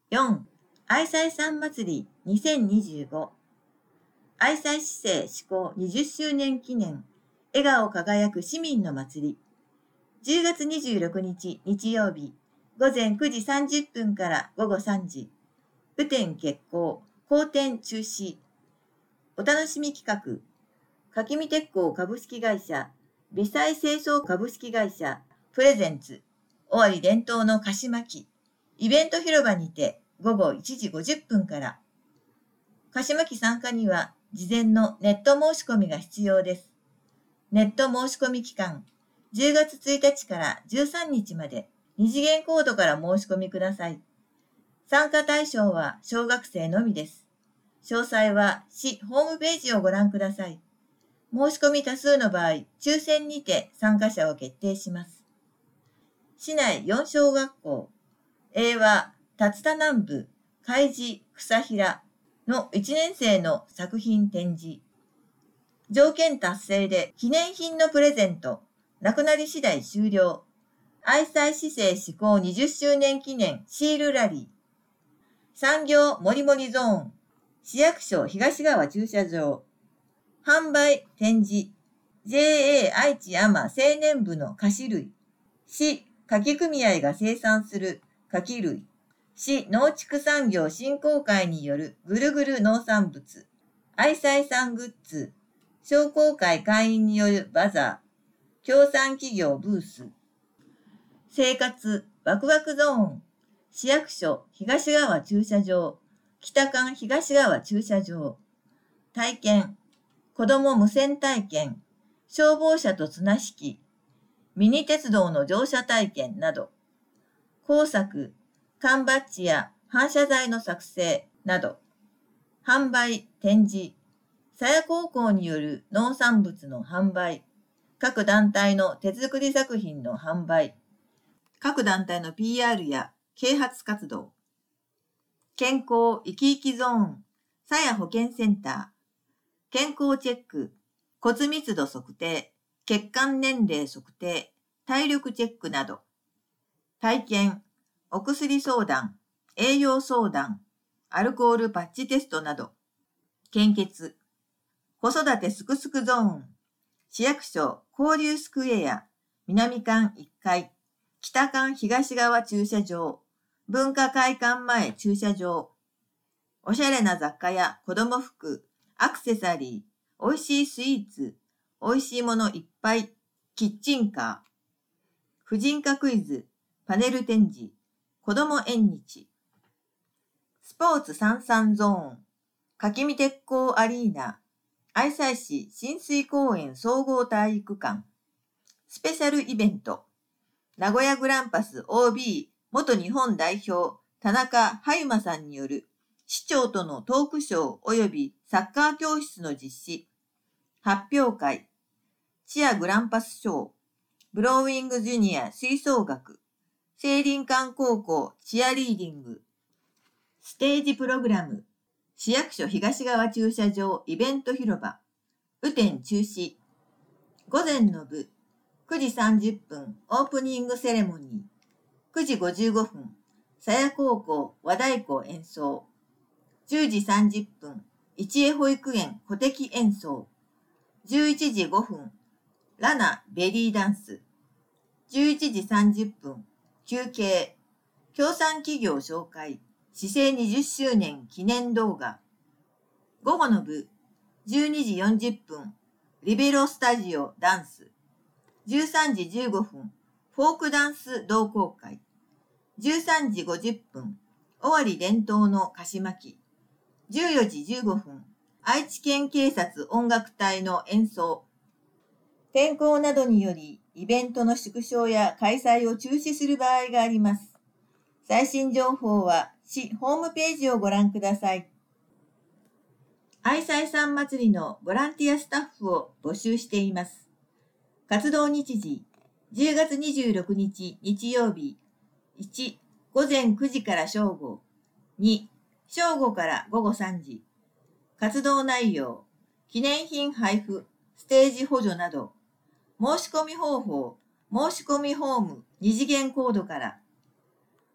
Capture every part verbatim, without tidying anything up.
よん. 愛妻さん祭りにせんにじゅうご愛妻市政施行にじゅっしゅうねん記念笑顔輝く市民の祭りじゅうがつにじゅうろくにち日曜日ごぜんくじさんじゅっぷんからごごさんじ雨天決行好天中止お楽しみ企画かきみ鉄工株式会社微細清掃株式会社プレゼンツ尾張伝統の菓子巻きイベント広場にてごごいちじごじゅっぷんから菓子巻き参加には事前のネット申し込みが必要です。ネット申し込み期間じゅうがつついたちからじゅうさんにちまでに次元コードから申し込みください。参加対象は小学生のみです。詳細は市ホームページをご覧ください。申し込み多数の場合、抽選にて参加者を決定します。市内よん小学校、英和、竜田南部、海事、草平のいちねん生の作品展示。条件達成で記念品のプレゼント、なくなり次第終了。愛妻市政施行にじゅっしゅうねん記念シールラリー。産業もりもりゾーン。市役所東側駐車場。販売展示。ジェーエー 愛知山青年部の菓子類。市柿組合が生産する柿類。市農畜産業振興会によるぐるぐる農産物。愛妻さんグッズ。商工会会員によるバザー。協賛企業ブース。生活ワクワクゾーン。市役所東側駐車場。北館東側駐車場。体験。子ども無線体験。消防車と綱引き。ミニ鉄道の乗車体験など。工作。缶バッジや反射材の作成など。販売、展示。佐谷高校による農産物の販売。各団体の手作り作品の販売。各団体の ピーアール や啓発活動。健康生き生きゾーン。佐谷保健センター。健康チェック。骨密度測定。血管年齢測定。体力チェックなど。体験。お薬相談。栄養相談。アルコールパッチテストなど。献血。子育てすくすくゾーン。市役所交流スクエア。南館いっかい。北館東側駐車場。文化会館前駐車場。おしゃれな雑貨や子供服、アクセサリー、おいしいスイーツ、おいしいものいっぱい、キッチンカー。婦人科クイズ、パネル展示、子供縁日。スポーツ三々ゾーン。かきみ鉄工アリーナ。愛妻市親水公園総合体育館。スペシャルイベント。名古屋グランパス オービー 元日本代表田中はゆまさんによる市長とのトークショー及びサッカー教室の実施。発表会。チアグランパスショー。ブローウィングジュニア吹奏楽。聖林館高校チアリーディング。ステージプログラム。市役所東側駐車場イベント広場。雨天中止。午前の部。くじさんじゅっぷんオープニングセレモニー。くじごじゅうごふん佐谷高校和太鼓演奏。じゅうじさんじゅっぷん一重保育園鼓笛演奏。じゅういちじごふんラナベリーダンス。じゅういちじさんじゅっぷん休憩。協賛企業紹介。市政にじゅっしゅうねん記念動画。午後の部。じゅうにじよんじゅっぷんリベロスタジオダンス。じゅうさんじじゅうごふんフォークダンス同好会。じゅうさんじごじゅっぷん尾張伝統の菓子巻き。じゅうよじじゅうごふん愛知県警察音楽隊の演奏。天候などによりイベントの縮小や開催を中止する場合があります。最新情報は市ホームページをご覧ください。愛妻さん祭りのボランティアスタッフを募集しています。活動日時、じゅうがつにじゅうろくにち日曜日。いち、午前くじから正午。に、正午から午後さんじ。活動内容、記念品配布、ステージ補助など。申し込み方法、申し込みフォームに次元コードから。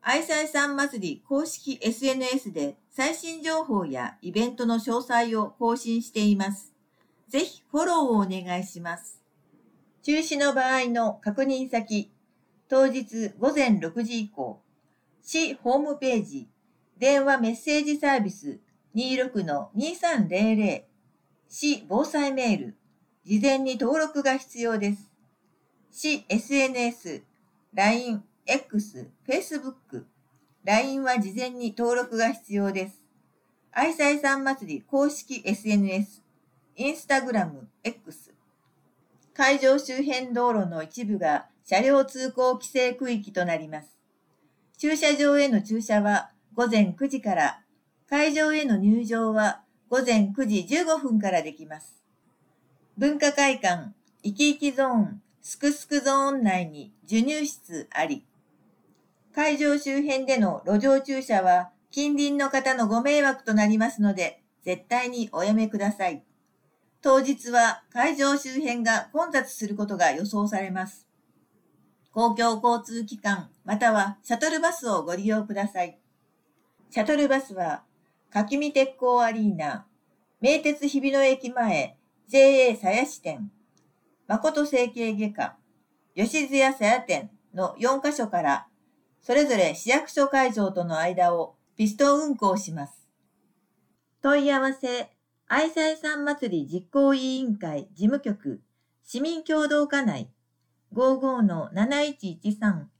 愛妻さん祭り公式 エスエヌエス で最新情報やイベントの詳細を更新しています。ぜひフォローをお願いします。中止の場合の確認先、当日午前ろくじ以降、市ホームページ、電話メッセージサービス にじゅうろくのにさんぜろぜろ、市防災メール、事前に登録が必要です。市 エスエヌエス、ライン、X、Facebook、ライン は事前に登録が必要です。愛妻さん祭り公式 エスエヌエス、インスタグラム、X。会場周辺道路の一部が車両通行規制区域となります。駐車場への駐車は午前くじから、会場への入場は午前くじじゅうごふんからできます。文化会館、いきいきゾーン、すくすくゾーン内に授乳室あり、会場周辺での路上駐車は近隣の方のご迷惑となりますので、絶対におやめください。当日は会場周辺が混雑することが予想されます。公共交通機関またはシャトルバスをご利用ください。シャトルバスは、柿見鉄工アリーナ、名鉄日比野駅前、ジェーエー 鞘師店、誠整形外科、吉津屋鞘店のよんカ所から、それぞれ市役所会場との間をピストン運行します。問い合わせ、愛妻さん祭り実行委員会事務局、市民協同課内、ごじゅうごのなないちいちさん